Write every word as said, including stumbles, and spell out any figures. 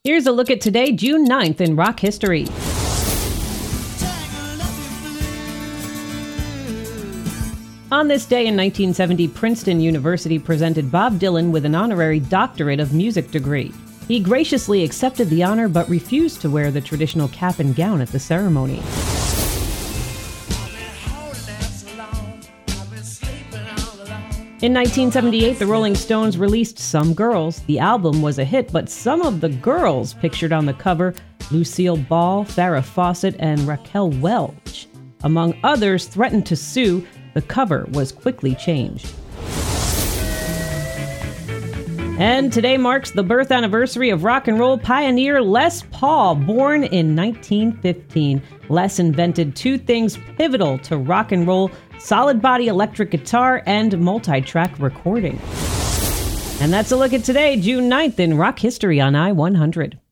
Here's a look at today, June ninth, in rock history. On this day in nineteen seventy, Princeton University presented Bob Dylan with an honorary doctorate of music degree. He graciously accepted the honor but refused to wear the traditional cap and gown at the ceremony. In nineteen seventy-eight, the Rolling Stones released Some Girls. The album was a hit, but some of the girls pictured on the cover, Lucille Ball, Farrah Fawcett, and Raquel Welch, among others, threatened to sue. The cover was quickly changed. And today marks the birth anniversary of rock and roll pioneer Les Paul, born in nineteen fifteen. Les invented two things pivotal to rock and roll: solid body electric guitar and multi-track recording. And that's a look at today, June ninth, in rock history on I one hundred.